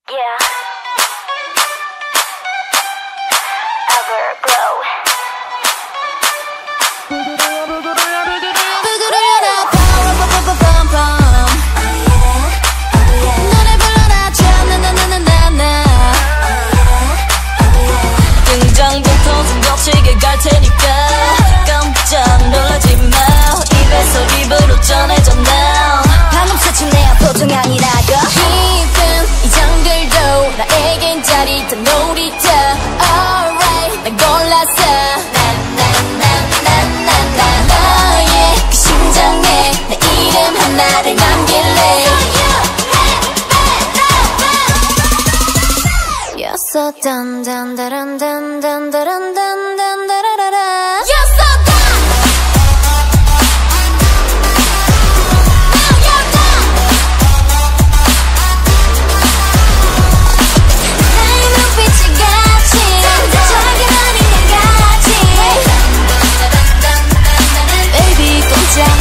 Yeah. Everglow. 노래 불러라 나나나나나나 등장부터 좀 거칠게 갈 테니까 깜짝 놀라지 마. 입에서 입으로 전해져 now. 방금 스친 내 보통이 아니라고. 깊은 이 정글도 나에겐 짜릿한 놀이터. Alright 난 골랐어. 너의 그 심장에 내 이름 하나를 남길래. You're so dun dun dun dun dun dun dun dun dun dun. You're so done. Now you're done. 나의 눈빛이 같이 작은 어린애 같이. Baby 꼼짝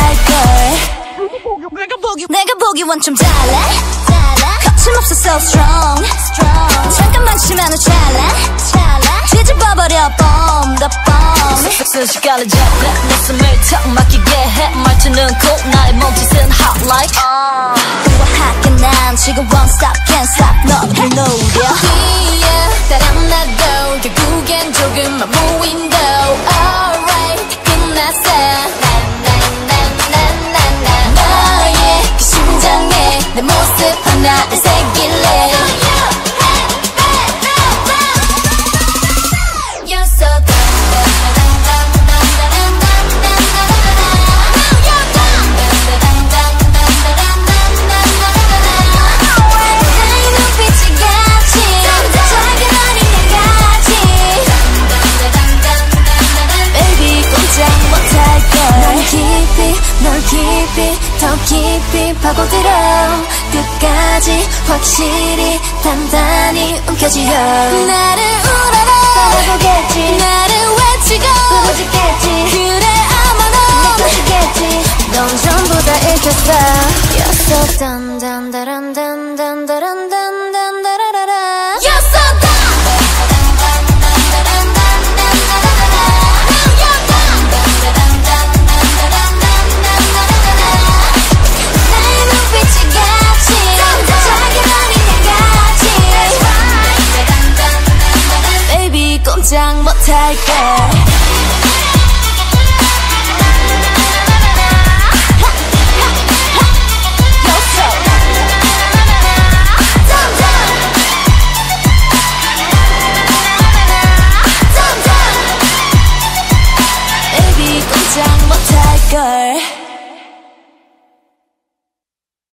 못할걸. 내가 보기 원점 잘해. 거침없어 so strong. 잠깐만 치면 찰나 뒤집어버려 bomb the bomb. 순식간에 jetlag 내 숨을 턱 막히게 해. 말투는 cool 나의 몸짓은 hot like 우아하게 난 지금 won't stop can't stop 너를 노려. 뒤에 따라 나도 결국엔 조금만 무인도. Alright 끝났어. 너의 그 심장에 내 모습 하나를 새길래. You're so 나의 눈빛이 같이 작은 어린애 같이. Baby 꼼짝 못할걸. 널 깊이 더 깊이 파고들어. 끝까지 확실히 단단히 움켜쥐어. 나를 울어라 바라보겠지. 나를 외치고 부르짖겠지. 그래 아마 넌 느껴지겠지. 넌 전부 다 읽혔어. You're so dun dun dun dun dun dun dun dun dun dun. You're so done. 나의 눈빛이 같이 작은 어린애 같이. Baby 꼼짝 못할걸. Baby 꼼짝 못할걸.